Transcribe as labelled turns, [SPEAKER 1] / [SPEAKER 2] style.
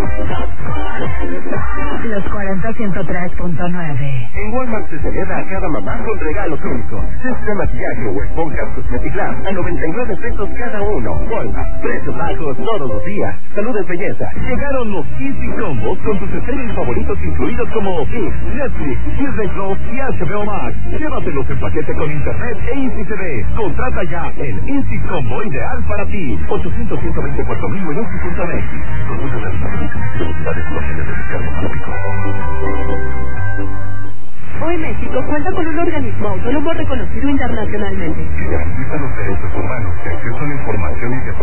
[SPEAKER 1] Los 40 103.9.
[SPEAKER 2] En Walmart se celebra a cada mamá con regalos únicos. Sets de maquillaje o esponjas Cosmeticlar a 99 pesos cada uno. Walmart, precios bajos todos los días. Salud es belleza. Llegaron los Easy Combos con tus streaming favoritos incluidos como Netflix, Disney Plus y HBO Max. Llévatelos en paquete con internet e Easy TV. Contrata ya el Easy Combo ideal para ti. 800-124,000 en Easy.net. Productos de
[SPEAKER 3] Hoy México cuenta con un organismo autónomo reconocido internacionalmente.
[SPEAKER 2] Que garantiza los derechos humanos, que acceso a la información y